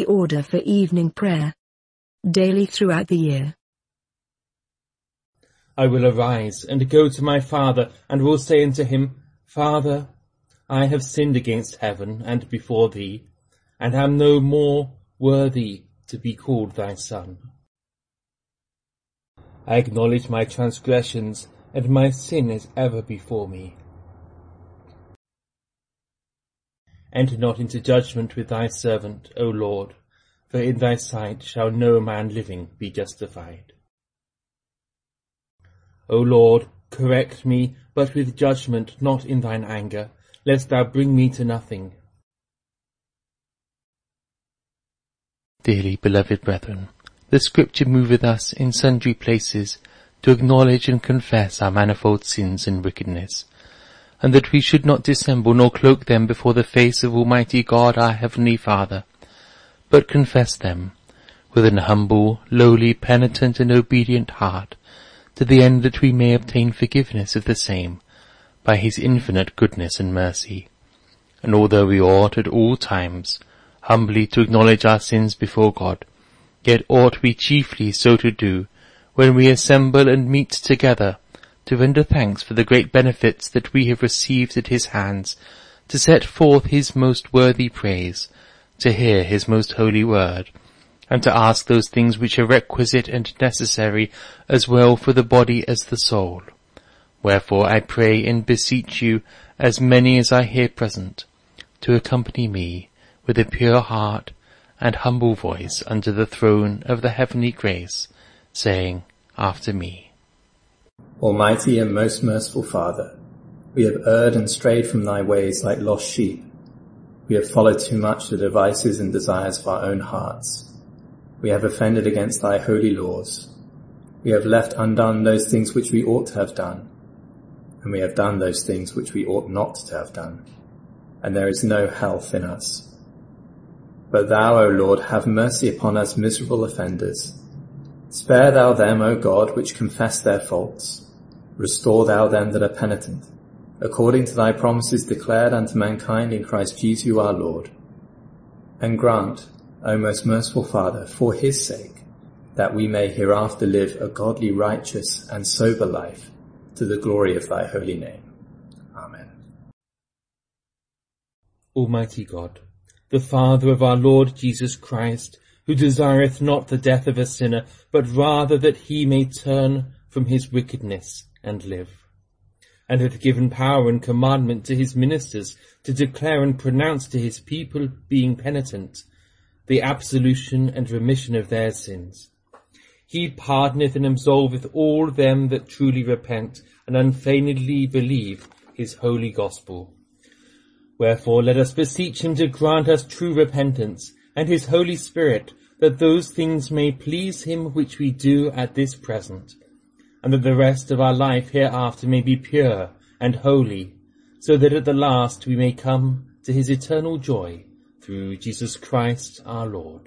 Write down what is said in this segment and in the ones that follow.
order for evening prayer. Daily throughout the year. I will arise and go to my father, and will say unto him, Father, I have sinned against heaven and before thee, and am no more worthy to be called thy son. I acknowledge my transgressions, and my sin is ever before me. Enter not into judgment with thy servant, O Lord, for in thy sight shall no man living be justified. O Lord, correct me, but with judgment, not in thine anger, lest thou bring me to nothing. Dearly beloved brethren, the Scripture moveth us in sundry places to acknowledge and confess our manifold sins and wickedness, and that we should not dissemble nor cloak them before the face of Almighty God our Heavenly Father, but confess them with an humble, lowly, penitent and obedient heart, to the end that we may obtain forgiveness of the same by his infinite goodness and mercy. And although we ought at all times humbly to acknowledge our sins before God, yet ought we chiefly so to do when we assemble and meet together, to render thanks for the great benefits that we have received at his hands, to set forth his most worthy praise, to hear his most holy word, and to ask those things which are requisite and necessary as well for the body as the soul. Wherefore I pray and beseech you, as many as are here present, to accompany me with a pure heart and humble voice unto the throne of the heavenly grace, saying after me, Almighty and most merciful Father, we have erred and strayed from thy ways like lost sheep. We have followed too much the devices and desires of our own hearts. We have offended against thy holy laws. We have left undone those things which we ought to have done, and we have done those things which we ought not to have done, and there is no health in us. But thou, O Lord, have mercy upon us miserable offenders. Spare thou them, O God, which confess their faults. Restore thou them that are penitent, according to thy promises declared unto mankind in Christ Jesus our Lord. And grant, O most merciful Father, for his sake, that we may hereafter live a godly, righteous, and sober life, to the glory of thy holy name. Amen. Almighty God, the Father of our Lord Jesus Christ, who desireth not the death of a sinner, but rather that he may turn from his wickedness and live, and hath given power and commandment to his ministers to declare and pronounce to his people, being penitent, the absolution and remission of their sins. He pardoneth and absolveth all them that truly repent and unfeignedly believe his holy gospel. Wherefore let us beseech him to grant us true repentance, and his Holy Spirit, that those things may please him which we do at this present, and that the rest of our life hereafter may be pure and holy, so that at the last we may come to his eternal joy, through Jesus Christ our Lord.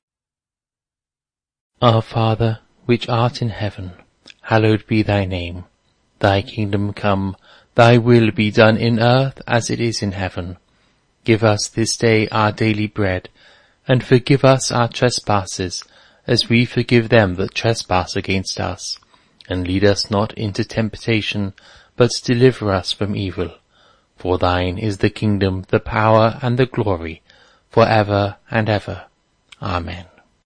Our Father, which art in heaven, hallowed be thy name. Thy kingdom come, thy will be done in earth as it is in heaven. Give us this day our daily bread, and forgive us our trespasses, as we forgive them that trespass against us. And lead us not into temptation, but deliver us from evil. For thine is the kingdom, the power, and the glory, for ever and ever. Amen.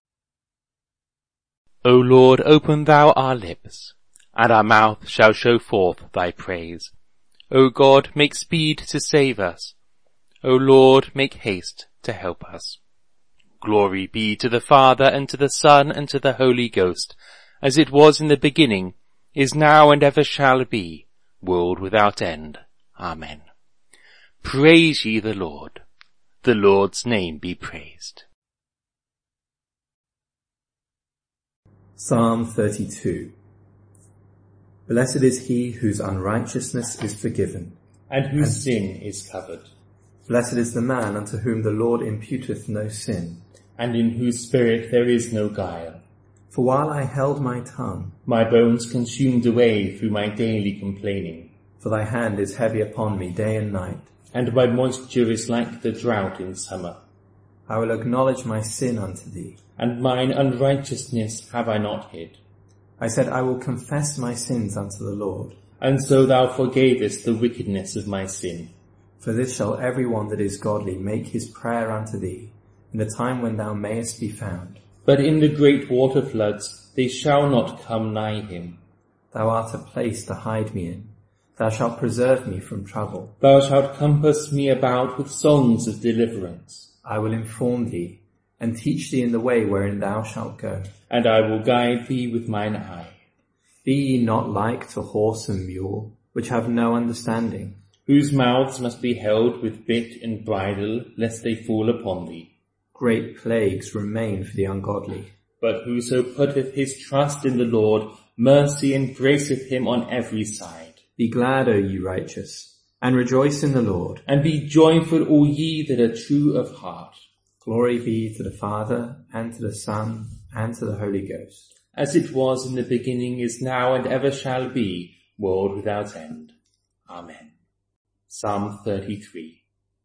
O Lord, open thou our lips, and our mouth shall show forth thy praise. O God, make speed to save us. O Lord, make haste to help us. Glory be to the Father, and to the Son, and to the Holy Ghost, as it was in the beginning, is now, and ever shall be, world without end. Amen. Praise ye the Lord. The Lord's name be praised. Psalm 32. Blessed is he whose unrighteousness is forgiven, and whose sin is covered. Blessed is the man unto whom the Lord imputeth no sin, and in whose spirit there is no guile. For while I held my tongue, my bones consumed away through my daily complaining. For thy hand is heavy upon me day and night. And my moisture is like the drought in summer. I will acknowledge my sin unto thee. and mine unrighteousness have I not hid. I said, I will confess my sins unto the Lord. And so thou forgavest the wickedness of my sin. For this shall every one that is godly make his prayer unto thee, in the time when thou mayest be found. But in the great water floods they shall not come nigh him. Thou art a place to hide me in. Thou shalt preserve me from trouble. Thou shalt compass me about with songs of deliverance. I will inform thee, and teach thee in the way wherein thou shalt go. And I will guide thee with mine eye. Be ye not like to horse and mule, which have no understanding, Whose mouths must be held with bit and bridle, lest they fall upon thee. great plagues remain for the ungodly. But whoso putteth his trust in the Lord, mercy embraceth him on every side. Be glad, O ye righteous, and rejoice in the Lord. And be joyful, all ye that are true of heart. Glory be to the Father, and to the Son, and to the Holy Ghost. As it was in the beginning, is now, and ever shall be, world without end. Amen. Psalm 33.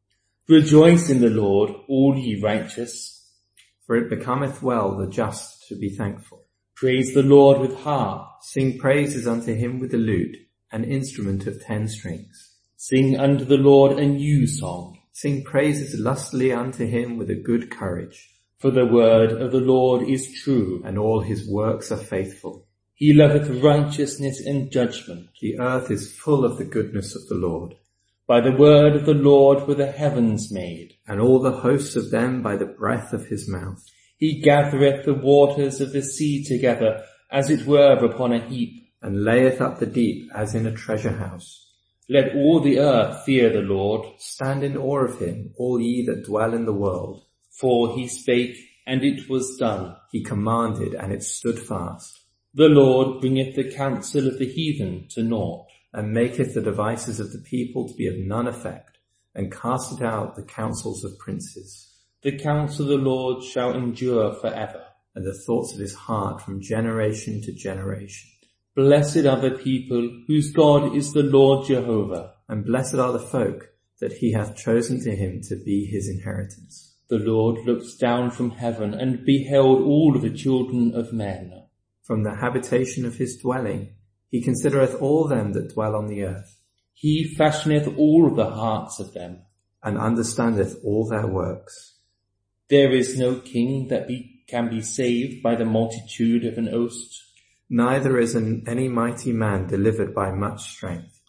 Rejoice in the Lord, all ye righteous. For it becometh well the just to be thankful. Praise the Lord with harp. Sing praises unto him with the lute, an instrument of 10 strings. Sing unto the Lord a new song. Sing praises lustily unto him with a good courage. For the word of the Lord is true. And all his works are faithful. He loveth righteousness and judgment. The earth is full of the goodness of the Lord. By the word of the Lord were the heavens made. And all the hosts of them by the breath of his mouth. He gathereth the waters of the sea together, as it were upon a heap. And layeth up the deep as in a treasure house. Let all the earth fear the Lord. Stand in awe of him, all ye that dwell in the world. For he spake, and it was done. He commanded, and it stood fast. The Lord bringeth the counsel of the heathen to naught. And maketh the devices of the people to be of none effect, and casteth out the counsels of princes. The counsel of the Lord shall endure forever. And the thoughts of his heart from generation to generation. Blessed are the people whose God is the Lord Jehovah. And blessed are the folk that he hath chosen to him to be his inheritance. The Lord looks down from heaven and beheld all the children of men. From the habitation of his dwelling, he considereth all them that dwell on the earth. He fashioneth all the hearts of them. And understandeth all their works. There is no king that can be saved by the multitude of an host. Neither is any mighty man delivered by much strength.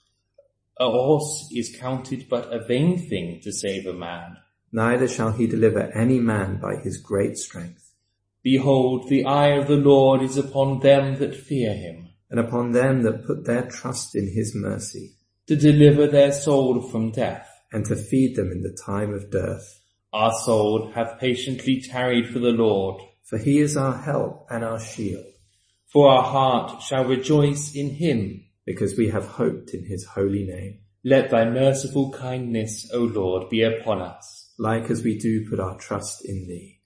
A horse is counted but a vain thing to save a man. Neither shall he deliver any man by his great strength. Behold, the eye of the Lord is upon them that fear him, and upon them that put their trust in his mercy, to deliver their soul from death, and to feed them in the time of dearth. Our soul hath patiently tarried for the Lord. For he is our help and our shield. For our heart shall rejoice in him, because we have hoped in his holy name. Let thy merciful kindness, O Lord, be upon us. Like as we do put our trust in thee.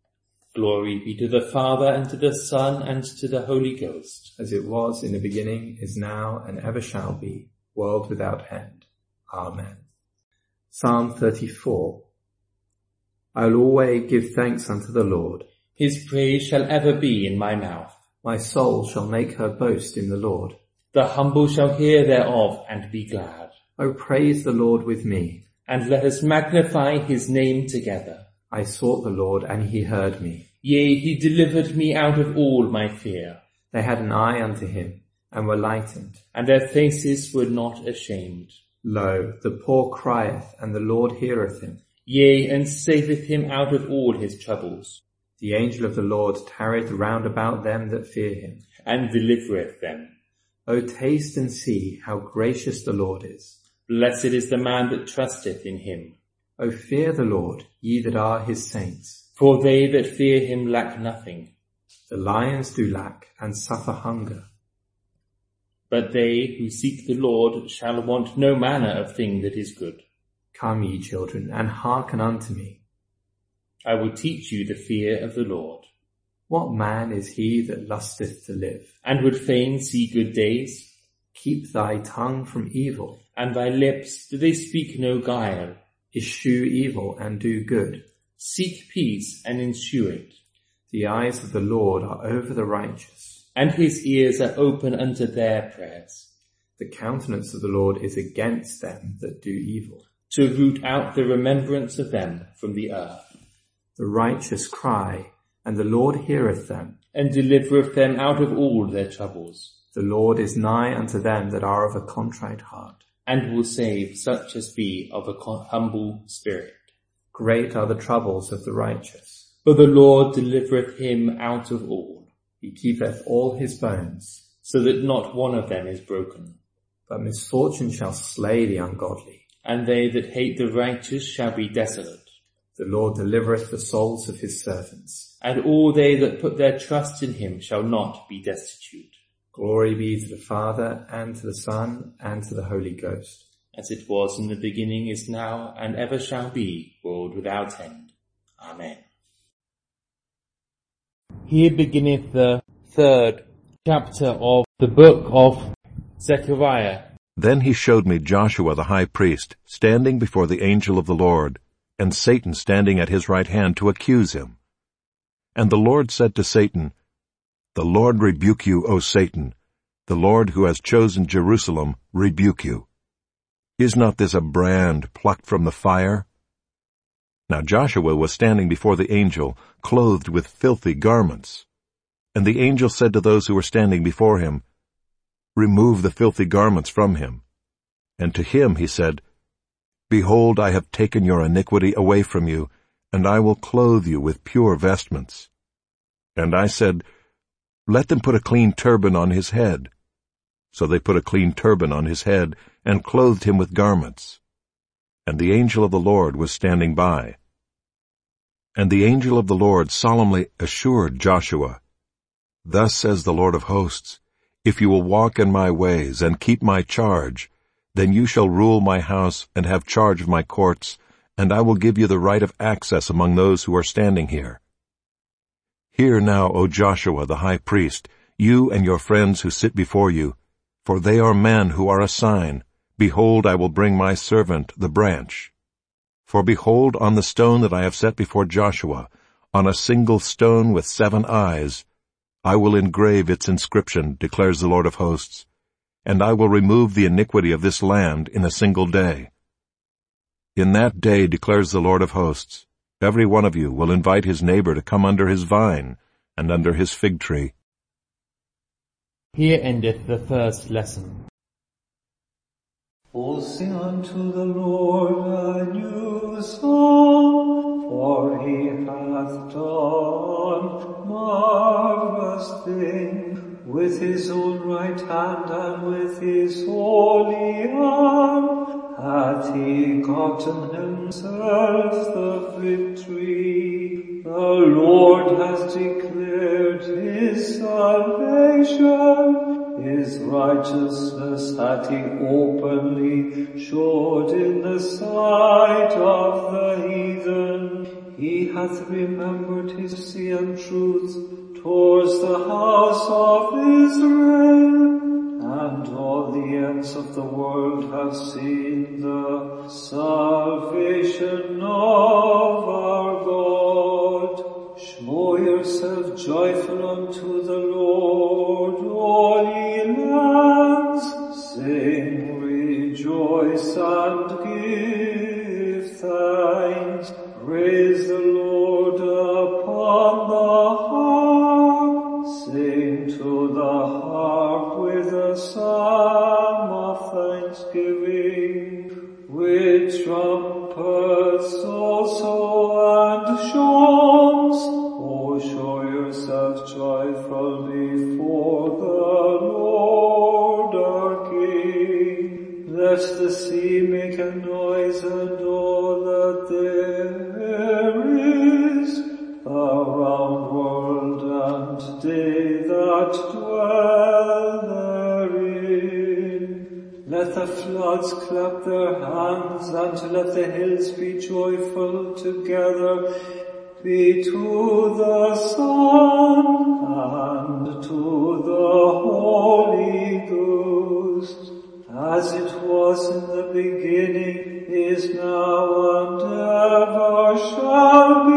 Glory be to the Father, and to the Son, and to the Holy Ghost. As it was in the beginning, is now, and ever shall be, world without end. Amen. Psalm 34. I will always give thanks unto the Lord. His praise shall ever be in my mouth. My soul shall make her boast in the Lord. The humble shall hear thereof, and be glad. O praise the Lord with me. And let us magnify his name together. I sought the Lord, and he heard me. Yea, he delivered me out of all my fear. They had an eye unto him, and were lightened. And their faces were not ashamed. Lo, the poor crieth, and the Lord heareth him. Yea, and saveth him out of all his troubles. The angel of the Lord tarrieth round about them that fear him, and delivereth them. O taste and see how gracious the Lord is. Blessed is the man that trusteth in him. O fear the Lord, ye that are his saints. For they that fear him lack nothing. The lions do lack, and suffer hunger. But they who seek the Lord shall want no manner of thing that is good. Come, ye children, and hearken unto me. I will teach you the fear of the Lord. What man is he that lusteth to live? And would fain see good days? Keep thy tongue from evil. And thy lips, do they speak no guile? Eschew evil and do good. Seek peace and ensue it. The eyes of the Lord are over the righteous, and his ears are open unto their prayers. The countenance of the Lord is against them that do evil, to root out the remembrance of them from the earth. The righteous cry, and the Lord heareth them, and delivereth them out of all their troubles. The Lord is nigh unto them that are of a contrite heart, and will save such as be of a humble spirit. Great are the troubles of the righteous, but the Lord delivereth him out of all. He keepeth all his bones, so that not one of them is broken. But misfortune shall slay the ungodly, and they that hate the righteous shall be desolate. The Lord delivereth the souls of his servants, and all they that put their trust in him shall not be destitute. Glory be to the Father, and to the Son, and to the Holy Ghost. As it was in the beginning, is now, and ever shall be, world without end. Amen. Here beginneth the 3rd chapter of the book of Zechariah. Then he showed me Joshua the high priest, standing before the angel of the Lord, and Satan standing at his right hand to accuse him. And the Lord said to Satan, The Lord rebuke you, O Satan. The Lord who has chosen Jerusalem rebuke you. Is not this a brand plucked from the fire? Now Joshua was standing before the angel, clothed with filthy garments. And the angel said to those who were standing before him, Remove the filthy garments from him. And to him he said, Behold, I have taken your iniquity away from you, and I will clothe you with pure vestments. And I said, Let them put a clean turban on his head. So they put a clean turban on his head, and clothed him with garments. And the angel of the Lord was standing by. And the angel of the Lord solemnly assured Joshua, Thus says the Lord of hosts, If you will walk in my ways and keep my charge, then you shall rule my house and have charge of my courts, and I will give you the right of access among those who are standing here. Hear now, O Joshua the high priest, you and your friends who sit before you, for they are men who are a sign. Behold, I will bring my servant the branch. For behold, on the stone that I have set before Joshua, on a single stone with 7 eyes, I will engrave its inscription, declares the Lord of hosts, and I will remove the iniquity of this land in a single day. In that day, declares the Lord of hosts, every one of you will invite his neighbor to come under his vine and under his fig tree. Here endeth the first lesson. O sing unto the Lord a new song, for he hath done marvelous things. With his own right hand and with his holy arm hath he gotten himself the victory. The Lord has declared his salvation. His righteousness hath he openly showed in the sight of the heathen. He hath remembered his mercy and truth towards the house of Israel, and all the ends of the world have seen the salvation of our God. Show yourself joyful unto the Lord, all ye lands. Sing, rejoice, and give thanks. Praise the Lord upon the harp. Sing to the harp with a psalm of thanksgiving, with trumpets also and songs. O show yourself joyful before the Lord our King. Let the sea make a noise, and all that there is, the round world and they that dwell therein. Let the floods clap their hands, and let the hills be joyful together. Be to the Son and to the Holy Ghost, as it was in the beginning, is now, and ever shall be,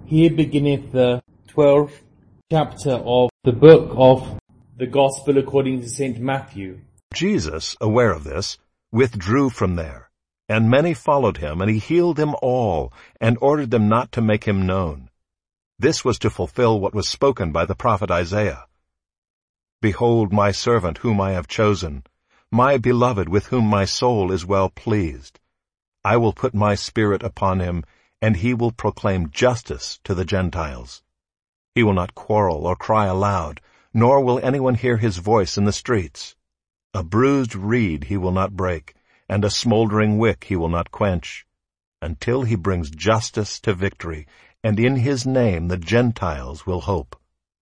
Here beginneth the 12th chapter of the book of the Gospel according to St. Matthew. Jesus, aware of this, withdrew from there, and many followed him, and he healed them all, and ordered them not to make him known. This was to fulfill what was spoken by the prophet Isaiah. Behold my servant whom I have chosen, my beloved with whom my soul is well pleased. I will put my spirit upon him, and he will proclaim justice to the Gentiles. He will not quarrel or cry aloud, nor will anyone hear his voice in the streets. A bruised reed he will not break, and a smoldering wick he will not quench, until he brings justice to victory, and in his name the Gentiles will hope.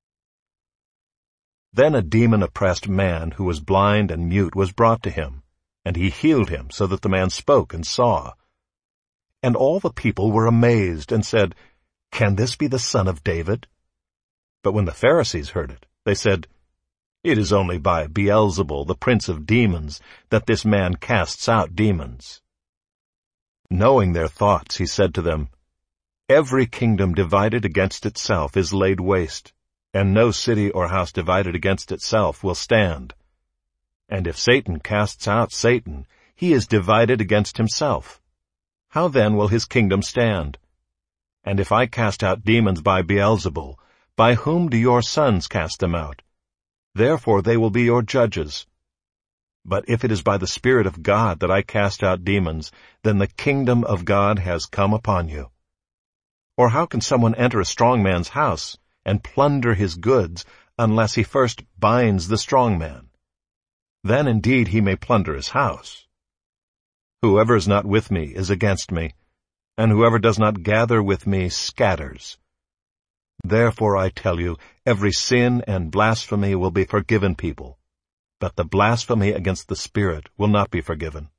Then a demon-oppressed man who was blind and mute was brought to him, and he healed him so that the man spoke and saw. And all the people were amazed and said, "Can this be the son of David?" But when the Pharisees heard it, they said, "It is only by Beelzebul, the prince of demons, that this man casts out demons." Knowing their thoughts, he said to them, "Every kingdom divided against itself is laid waste, and no city or house divided against itself will stand. And if Satan casts out Satan, he is divided against himself. How then will his kingdom stand? And if I cast out demons by Beelzebul, by whom do your sons cast them out? Therefore they will be your judges. But if it is by the Spirit of God that I cast out demons, then the kingdom of God has come upon you. Or how can someone enter a strong man's house and plunder his goods unless he first binds the strong man? Then indeed he may plunder his house. Whoever is not with me is against me, and whoever does not gather with me scatters. Therefore I tell you, every sin and blasphemy will be forgiven people, but the blasphemy against the Spirit will not be forgiven.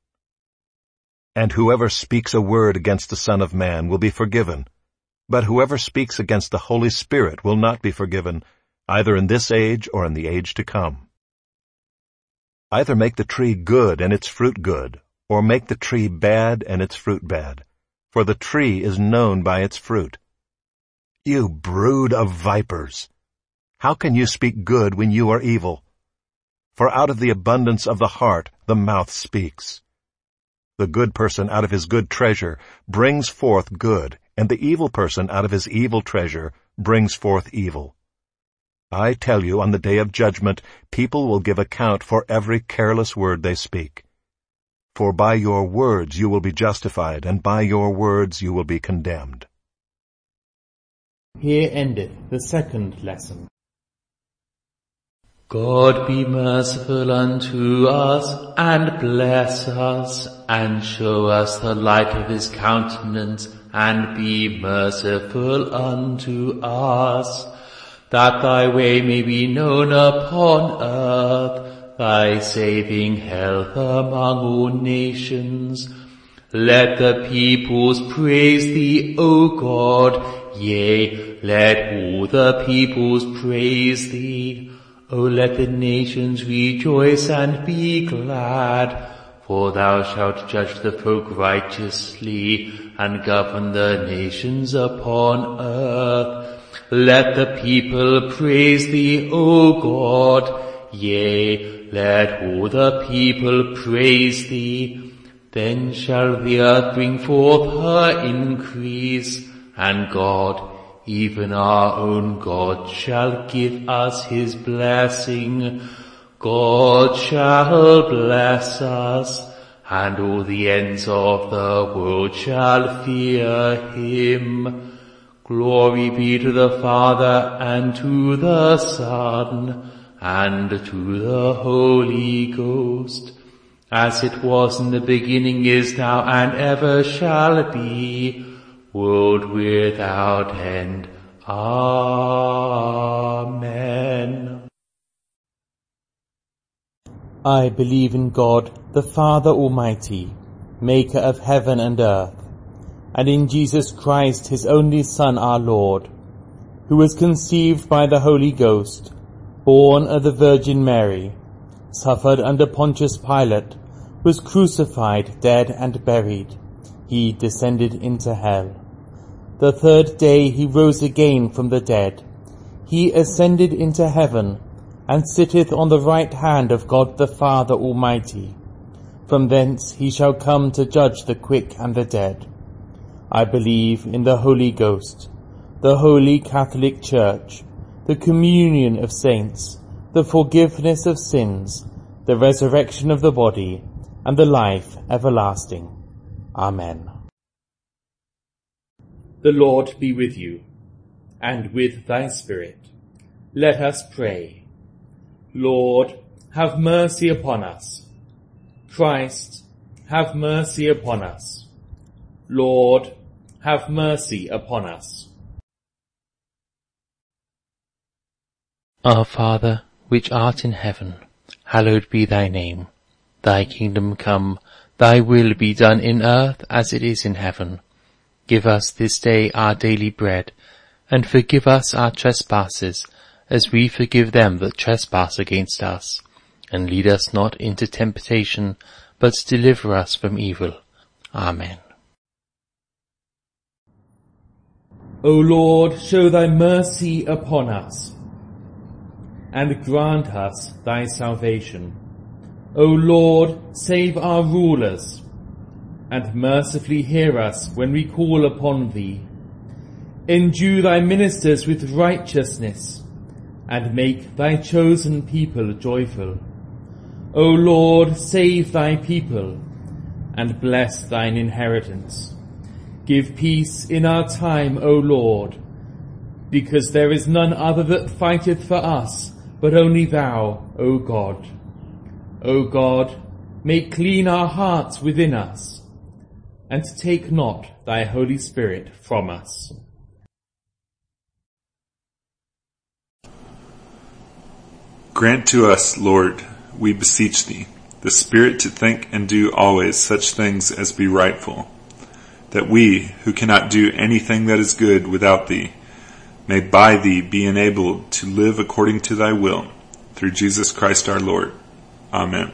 And whoever speaks a word against the Son of Man will be forgiven, but whoever speaks against the Holy Spirit will not be forgiven, either in this age or in the age to come. Either make the tree good and its fruit good, or make the tree bad and its fruit bad, for the tree is known by its fruit. You brood of vipers! How can you speak good when you are evil? For out of the abundance of the heart the mouth speaks. The good person out of his good treasure brings forth good, and the evil person out of his evil treasure brings forth evil. I tell you, on the day of judgment, people will give account for every careless word they speak. For by your words you will be justified, and by your words you will be condemned. Here endeth the second lesson. God be merciful unto us, and bless us, and show us the light of his countenance, and be merciful unto us, that thy way may be known upon earth, thy saving health among all nations. Let the peoples praise thee, O God, yea, let all the peoples praise thee. O let the nations rejoice and be glad, for thou shalt judge the folk righteously, and govern the nations upon earth. Let the people praise thee, O God, yea, let all the people praise thee. Then shall the earth bring forth her increase, and God, even our own God, shall give us his blessing. God shall bless us, and all the ends of the world shall fear him. Glory be to the Father, and to the Son, and to the Holy Ghost, as it was in the beginning, is now, and ever shall be, world without end. Amen. I believe in God, the Father Almighty, maker of heaven and earth, and in Jesus Christ, his only Son, our Lord, who was conceived by the Holy Ghost, born of the Virgin Mary, suffered under Pontius Pilate, was crucified, dead, and buried. He descended into hell. The third day he rose again from the dead. He ascended into heaven, and sitteth on the right hand of God the Father Almighty. From thence he shall come to judge the quick and the dead. I believe in the Holy Ghost, the Holy Catholic Church, the communion of saints, the forgiveness of sins, the resurrection of the body, and the life everlasting. Amen. The Lord be with you, and with thy spirit. Let us pray. Lord, have mercy upon us. Christ, have mercy upon us. Lord, have mercy upon us. Our Father, which art in heaven, hallowed be thy name. Thy kingdom come, thy will be done in earth as it is in heaven. Give us this day our daily bread, and forgive us our trespasses, as we forgive them that trespass against us. And lead us not into temptation, but deliver us from evil. Amen. O Lord, show thy mercy upon us, and grant us thy salvation. O Lord, save our rulers, and mercifully hear us when we call upon thee. Endue thy ministers with righteousness, and make thy chosen people joyful. O Lord, save thy people, and bless thine inheritance. Give peace in our time, O Lord, because there is none other that fighteth for us, but only thou, O God. O God, make clean our hearts within us, and take not thy Holy Spirit from us. Grant to us, Lord, we beseech thee, the Spirit to think and do always such things as be rightful, that we, who cannot do anything that is good without thee, may by thee be enabled to live according to thy will, through Jesus Christ our Lord. Amen.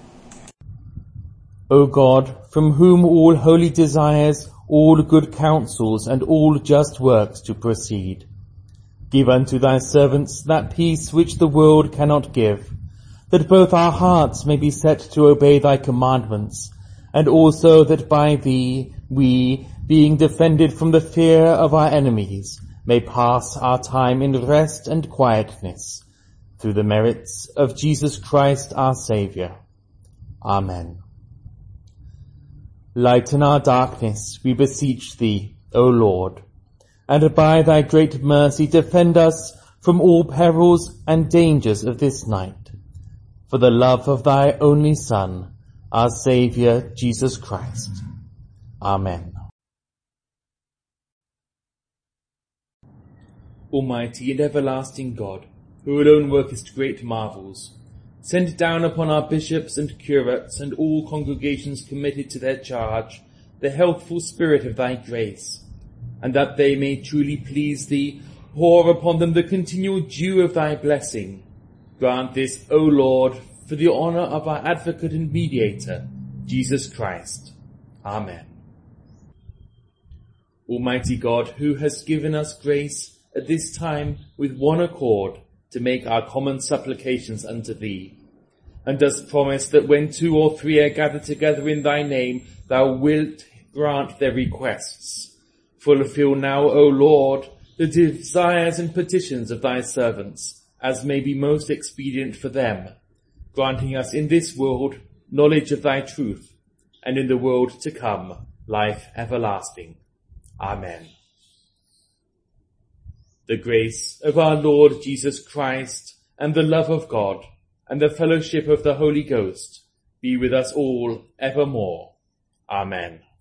O God, from whom all holy desires, all good counsels, and all just works to proceed, give unto thy servants that peace which the world cannot give, that both our hearts may be set to obey thy commandments, and also that by thee we, being defended from the fear of our enemies, may pass our time in rest and quietness, through the merits of Jesus Christ our Saviour. Amen. Lighten our darkness, we beseech thee, O Lord, and by thy great mercy defend us from all perils and dangers of this night, for the love of thy only Son, our Saviour, Jesus Christ. Amen. Almighty and everlasting God, who alone workest great marvels, send down upon our bishops and curates and all congregations committed to their charge the healthful spirit of thy grace, and that they may truly please thee, pour upon them the continual dew of thy blessing. Grant this, O Lord, for the honour of our advocate and mediator, Jesus Christ. Amen. Almighty God, who hast given us grace at this time with one accord to make our common supplications unto thee, and dost promise that when 2 or 3 are gathered together in thy name, thou wilt grant their requests. Fulfill now, O Lord, the desires and petitions of thy servants, as may be most expedient for them, granting us in this world knowledge of thy truth, and in the world to come life everlasting. Amen. The grace of our Lord Jesus Christ, and the love of God, and the fellowship of the Holy Ghost be with us all evermore. Amen.